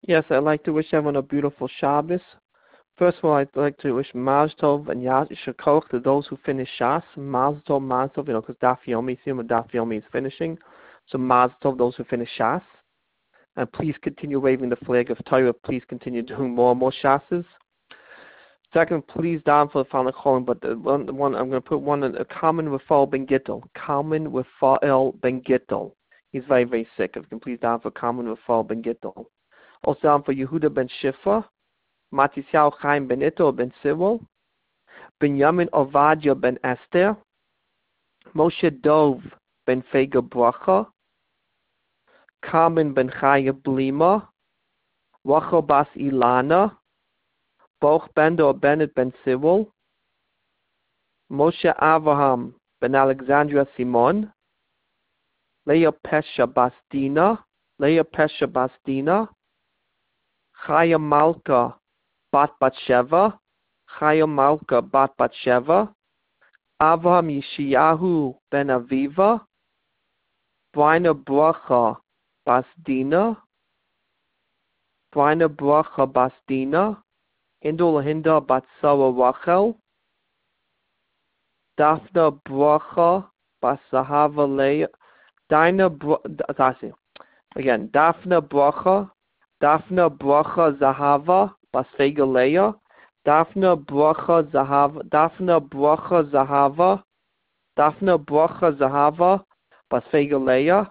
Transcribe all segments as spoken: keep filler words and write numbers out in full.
Yes, I'd like to wish everyone a beautiful Shabbos. First of all, I'd like to wish Maz Tov and Yasher Koch to those who finish Shas. Maz Tov, Maz Tov, you know, because Daf Yomi, see what Daf Yomi is finishing. So Maz Tov, those who finish Shas. And please continue waving the flag of Torah. Please continue doing more and more Shas's. Second, please down for the final calling, but the one, the one I'm going to put one in a common with Fael Ben Gittel. Common with Fael Ben Gittel. He's very, very sick. If you can please down for common with Fael Ben Gittel. Also down for Yehuda Ben Shifra, Matisyahu Chaim Ben Ito Ben Sivol, Binyamin Ovadia Ben Esther, Moshe Dov Ben Fega Bracha, Carmen Ben Chaya Blima, Rachel Bas Ilana, Boch Bender Bennett Ben Sivol, Moshe Avraham Ben Alexandria Simon, Leah Pesha Basdina, Leah Pesha Basdina, Chaya Malka Bat Batsheva, Chaya Malka Bat Batsheva, Avraham Yeshayahu Ben Aviva, Brina Bracha Basdina, Brina Bracha Basdina, Hindul Hinda Batsara Rachel, Daphna Bracha Basahava Leah, Dinah Bracha, again, Daphna Bracha, Daphna Bracha Zahava Basfega Leah, Daphna Bracha Zahava, Daphna Bracha Zahava, Daphna Bracha Zahava Basfega Leah,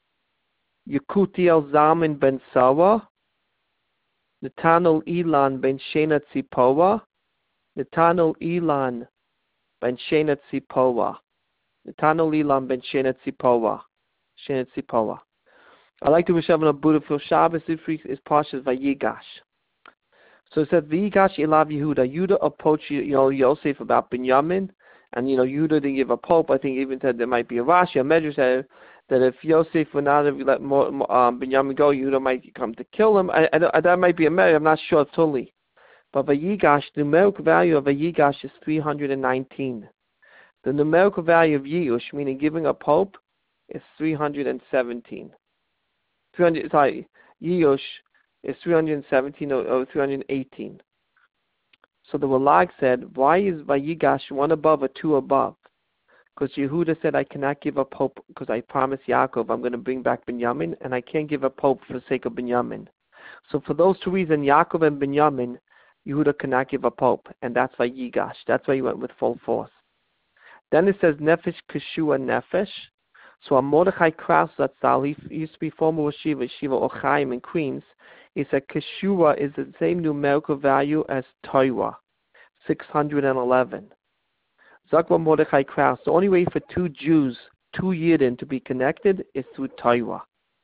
Yekutiel Zaman Ben Sawa, Nathaniel Elan Ben Shena Tzipoa, Nathaniel Elan Ben Shena Tzipoa, Nathaniel Elan Ben Shena Tzipoa, Shena Tzipoa. I'd like to wish everyone a beautiful Shabbos. This week is Parshas Vayigash. So it said, Vayigash Elav Yehuda. Yehuda approached, you know, Yosef about Binyamin, and you know, Yehuda didn't give a pope. I think even said there might be a Rashi, a Medrash said that if Yosef would not have let more, um, Binyamin go, Yehuda might come to kill him. I, I, that might be a Medrash. I'm not sure totally. But Vayigash, the numerical value of Vayigash is three hundred nineteen. The numerical value of Yeush, meaning giving a pope, is three hundred seventeen. three hundred, sorry, Yeush is three hundred seventeen or, or three hundred eighteen. So the Walag said, why is Vayigash one above or two above? Because Yehuda said, I cannot give a pope because I promised Yaakov I'm going to bring back Binyamin, and I can't give a pope for the sake of Binyamin. So for those two reasons, Yaakov and Binyamin, Yehuda cannot give a pope, and that's Vayigash. That's why he went with full force. Then it says Nefesh Keshua Nefesh. So on Mordechai Krauss Zatzal, he used to be former Yeshiva, Yeshiva Ochaim in Queens. He said Keshua is the same numerical value as Torah, six hundred eleven. Zakwa Mordechai Krauss, the only way for two Jews, two Yidden to be connected is through Torah.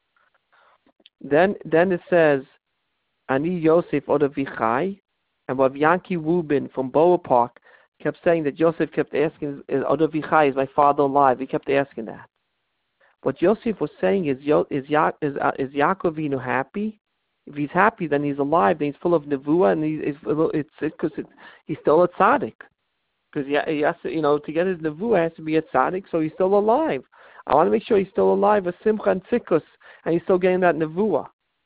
Then then it says, Ani Yosef Oda Vichai, and Rav Yankee Rubin from Boa Park kept saying that Yosef kept asking, Oda Vichai, is my father alive? He kept asking that. What Yosef was saying is, is, Ya, is, uh, is Yaakov Avinu happy? If he's happy, then he's alive, then he's full of nevuah, and he's, it's because it's, it's, he's still a tzaddik. Because he, he has to, you know, to get his nevuah has to be a tzaddik, so he's still alive. I want to make sure he's still alive with simcha and tzikkus, and he's still getting that nevuah.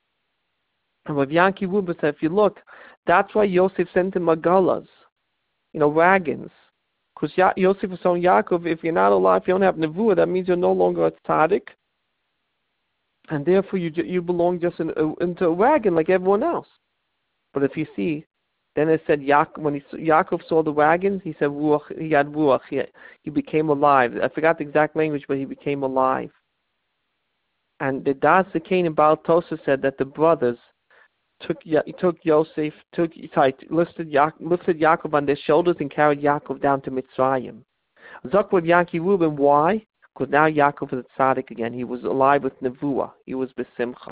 And with Yankee Rubin said, if you look, that's why Yosef sent him magalas, you know, wagons. Because ya- Yosef was telling Yaakov, if you're not alive, if you don't have nevuah, that means you're no longer a tzaddik, and therefore you you belong just in, uh, into a wagon like everyone else. But if you see, then it said Yaakov, when he, Yaakov saw the wagons, he said ruach, he had ruach, he, he became alive. I forgot the exact language, but he became alive. And the Das Zakein and Baal Tosa said that the brothers took took Yosef, took sorry, lifted, Ya, lifted Yaakov on their shoulders and carried Yaakov down to Mitzrayim. Zakwad Yankee Rubin, why? Because now Yaakov is a tzaddik again. He was alive with nevuah. He was besimcha.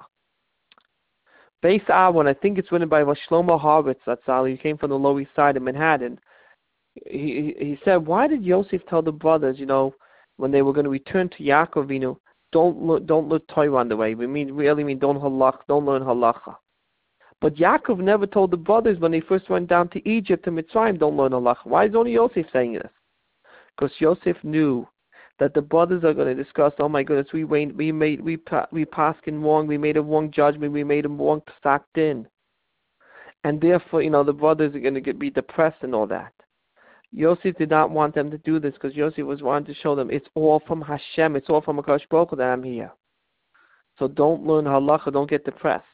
Beis Aharon, I think it's written by Shlomo Horowitz. That's all. He came from the Lower East Side of Manhattan. He he said, why did Yosef tell the brothers, you know, when they were going to return to Yaakov, you know, don't look, don't look Torah on the way. We mean really mean don't halach, don't learn halacha. But Yaakov never told the brothers when they first went down to Egypt and Mitzrayim, don't learn halacha. Why is only Yosef saying this? Because Yosef knew that the brothers are going to discuss, oh my goodness, we wait, we made, we we passed in wrong, we made a wrong judgment, we made a wrong psak din. And therefore, you know, the brothers are going to get, be depressed and all that. Yosef did not want them to do this because Yosef was wanting to show them it's all from Hashem, it's all from HaKadosh Baruch Hu that I'm here. So don't learn halacha, don't get depressed.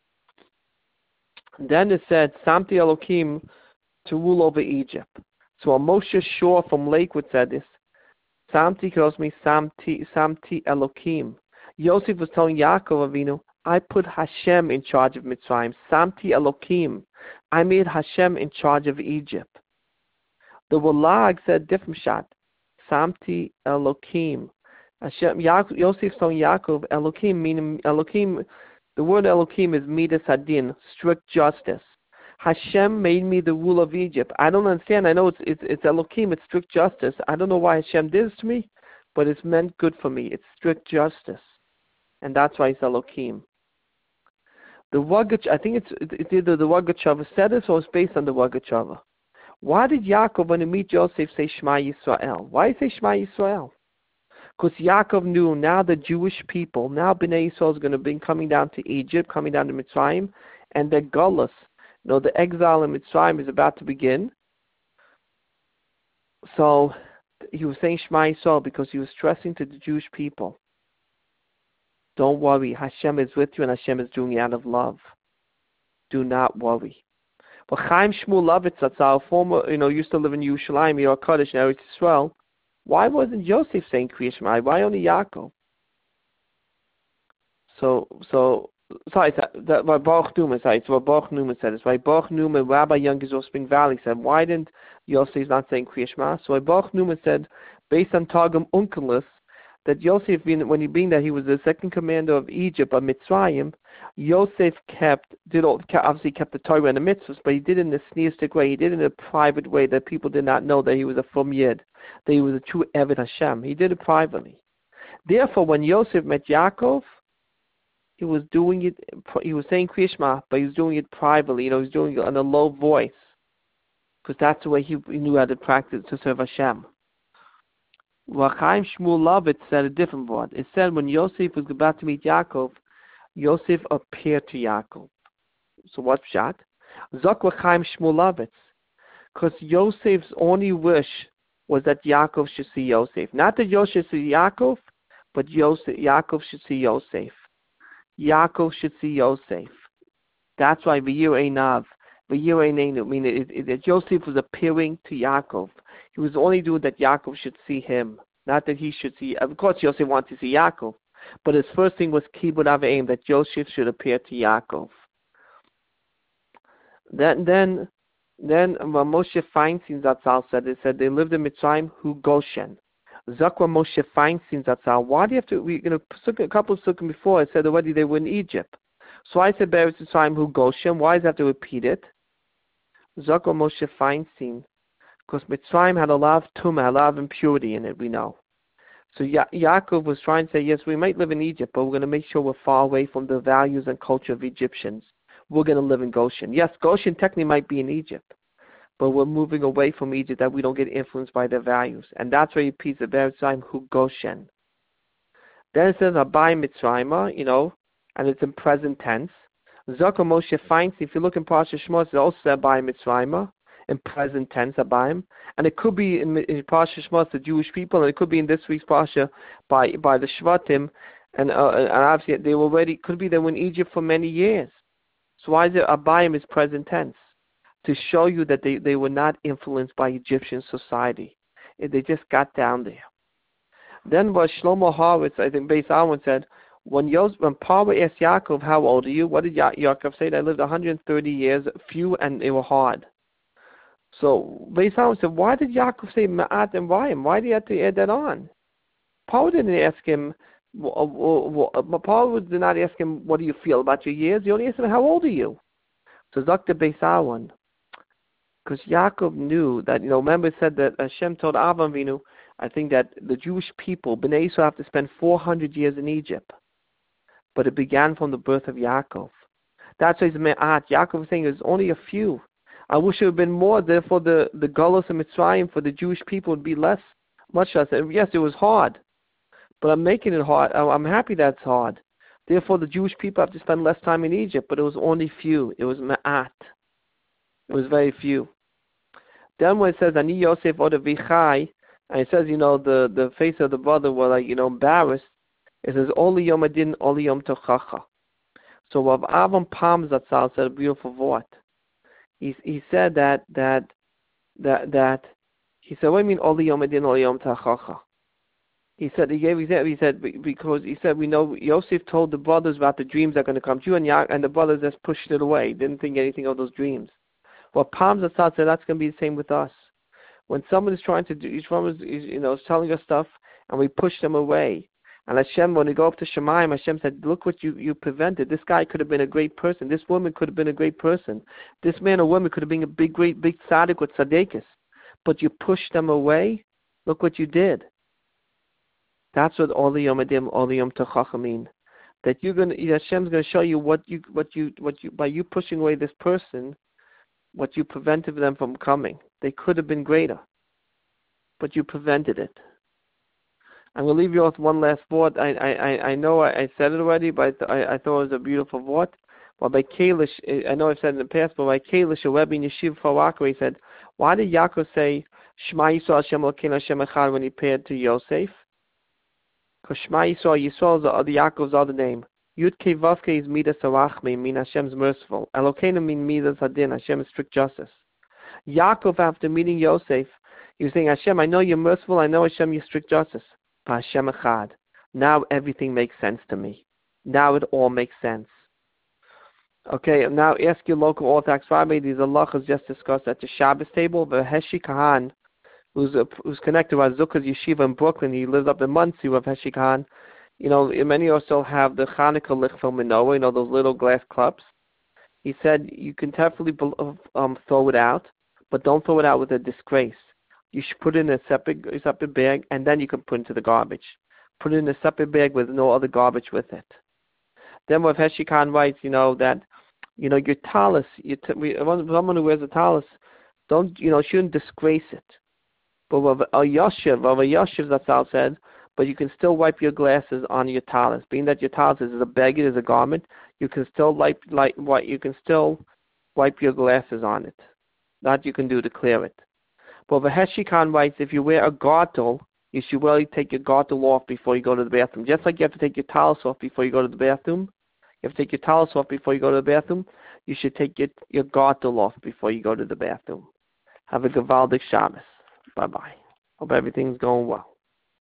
And then it said, Samti Elokim to rule over Egypt. So a Moshe Shor from Lakewood said this. Samti calls me Samti, Samti Elokim. Yosef was telling Yaakov Avinu, I put Hashem in charge of Mitzrayim. Samti Elokim. I made Hashem in charge of Egypt. The Walag said different shot. Samti Elokim. Hashem, Yaakov, Yosef telling Yaakov, Elokim meaning Elokim. The word Elokim is Midas Hadin, strict justice. Hashem made me the ruler of Egypt. I don't understand. I know it's, it's it's Elokim, it's strict justice. I don't know why Hashem did this to me, but it's meant good for me. It's strict justice, and that's why it's Elokim. The Wagach, I think it's it's either the Wagachava said this or it's based on the Wagachava. Why did Yaakov, when he meet Joseph, say Shema Yisrael? Why say Shema Yisrael? Because Yaakov knew now the Jewish people, now Bnei Yisrael is going to be coming down to Egypt, coming down to Mitzrayim, and their gullus. You know, the exile in Mitzrayim is about to begin. So he was saying Shema Yisrael because he was stressing to the Jewish people, don't worry, Hashem is with you and Hashem is doing it out of love. Do not worry. But Chaim Shmuel Lovitz, our former, you know, used to live in Yerushalayim, Yer Kodesh, in Eretz Yisrael. Why wasn't Joseph saying Kriya Shema? Why only Yaakov? So, so, sorry, that why Baruch Newman, sorry, so what Baruch Newman said is why Baruch Newman, Rabbi Youngers of Spring Valley said, why didn't Yosef not saying Kriya Shema? So Baruch Newman said, based on Targum Onkelos, that Yosef, when he being that he was the second commander of Egypt, of Mitzrayim, Yosef kept, did all, obviously kept the Torah and the mitzvahs, but he did it in a sneeristic way. He did it in a private way that people did not know that he was a Fum Yid, that he was a true Eved Hashem. He did it privately. Therefore, when Yosef met Yaakov, he was doing it, he was saying Kriya Shema, but he was doing it privately. You know, he was doing it in a low voice, because that's the way he, he knew how to practice to serve Hashem. Well, Chaim Shmuel Lovitz said a different word. It said when Yosef was about to meet Yaakov, Yosef appeared to Yaakov. So what's that? Zok Chaim Shmuel Lovitz. Because Yosef's only wish was that Yaakov should see Yosef. Not that Yosef should see Yaakov, but Yosef, Yaakov should see Yosef. Yaakov should see Yosef. That's why V'yir Einav, V'yir Einainu, meaning that Yosef was appearing to Yaakov. He was only doing that Yaakov should see him, not that he should see. Of course, Yosef wanted to see Yaakov, but his first thing was Kibud Aveim, that Yosef should appear to Yaakov. Then, then, then Moshe Feinstein Zatzal said, it said they lived in Mitzrayim, who Goshen. Zakwa Moshe Feinstein Zatzal. Why do you have to? We, you know, a couple of sukkahs before, I said already they were in Egypt. So I said Be'eretz Mitzrayim, who Goshen. Why does I have to repeat it? Zakwa Moshe Feinstein. Because Mitzrayim had a lot of tumah, a lot of impurity in it, we know. So ya- Yaakov was trying to say, yes, we might live in Egypt, but we're going to make sure we're far away from the values and culture of Egyptians. We're going to live in Goshen. Yes, Goshen technically might be in Egypt, but we're moving away from Egypt that we don't get influenced by their values. And that's where he repeats the Mitzrayim, who Goshen. Then it says, Abai Mitzrayim, you know, and it's in present tense. Zaka Moshe Feinstein, if you look in Parsha Shmos, it also says Abai Mitzrayim, in present tense, Abayim, and it could be in, in Parsha Shmos, the Jewish people, and it could be in this week's Parsha by by the Shvatim, and, uh, and obviously they were already, could be they were in Egypt for many years. So why is it Abayim is present tense? To show you that they, they were not influenced by Egyptian society. They just got down there. Then what Shlomo Horowitz, I think Beis Alwan said, when Yos, when Parva asked Yaakov, how old are you? What did ya- Yaakov say? I lived one hundred thirty years, few and they were hard. So Beis Alwan said, why did Yaakov say Ma'at and Rayim? Why did he have to add that on? Paul didn't ask him, Paul did not ask him, what do you feel about your years? He only asked him, how old are you? So Doctor Beis Alwan, because Yaakov knew that, you know, remember it said that Hashem told Avraham Avinu, I think that the Jewish people, Bnei Yisrael, have to spend four hundred years in Egypt. But it began from the birth of Yaakov. That's why he's Me'at. Yaakov was saying there's only a few. I wish it would have been more, therefore the, the Golos and Mitzrayim for the Jewish people would be less Much less. Yes, it was hard, but I'm making it hard. I'm happy that's hard. Therefore, the Jewish people have to spend less time in Egypt, but it was only few. It was ma'at. It was very few. Then when it says, Ani Yosef Oda Vichai, and it says, you know, the, the face of the brother were like, you know, embarrassed, it says, Oli Yom Adin, Oli Yom Tochacha. So Rav Avram Pam Zatzal said a beautiful word. He, he said that, that, that, that, he said, what do you mean, Oli Yom Adin, Oli Yom Tochacha? He said, he gave, he said, he said, because he said, we know Yosef told the brothers about the dreams that are going to come true, and, Ya- and the brothers just pushed it away, didn't think anything of those dreams. Well, Pam Zatzal said that's going to be the same with us. When someone is trying to do, each one is, is, you know, is telling us stuff, and we push them away. And Hashem, when we go up to Shemayim, Hashem said, look what you, you prevented. This guy could have been a great person. This woman could have been a great person. This man or woman could have been a big, great, big tzaddik with tzaddikus. But you pushed them away. Look what you did. That's what Oli Yom Adim, Oli Yom Tochacha mean. That you're gonna, Hashem's going to show you what you, what you, what you, by you pushing away this person, what you prevented them from coming. They could have been greater, but you prevented it. I'm going to leave you with one last thought. I, I, I know I, I said it already, but I, I thought it was a beautiful thought. Well, by Kalish, I know I've said it in the past, but by Kalish, a Rebbe in Yeshiva Fawaka, he said, why did Yaakov say Shema Yisrael Hashem Elokeinu Hashem Echad when he prayed to Yosef? Because Shema Yisrael, Yisrael is the, the Yaakov's other name. Yud Kei Vav Kei is Midas Arachmi, mean Hashem's merciful. Elokeinu mean Midas Hadin, Hashem is strict justice. Yaakov, after meeting Yosef, he was saying, Hashem, I know you're merciful, I know Hashem, you're strict justice. But Hashem Echad. Now everything makes sense to me. Now it all makes sense. Okay, now ask your local Orthodox rabbi. These halachas just discussed at the Shabbos table. The Heshi Kahan, who's a, who's connected with Zuka's yeshiva in Brooklyn, he lives up in Muncie with Heshi Kahan. You know, many also have the Chanukah Lichfil Menorah, you know, those little glass cups. He said you can definitely um, throw it out, but don't throw it out with a disgrace. You should put it in a separate, separate bag, and then you can put it into the garbage. Put it in a separate bag with no other garbage with it. Then what Heshi Khan writes, you know, that, you know, your talus, your t- we, someone who wears a talus, don't, you know, shouldn't disgrace it. But with a yashiv, of a yashiv, that's how said, but you can still wipe your glasses on your talus. Being that your talus is a bag, it is a garment, you can still wipe, like, what you can still wipe your glasses on it. That you can do to clear it. But the Heshi Khan writes, if you wear a gartel, you should really take your gartel off before you go to the bathroom. Just like you have to take your talus off before you go to the bathroom. You have to take your talus off before you go to the bathroom. You should take your, your gartel off before you go to the bathroom. Have a Gavaldic Shabbos. Bye-bye. Hope everything's going well.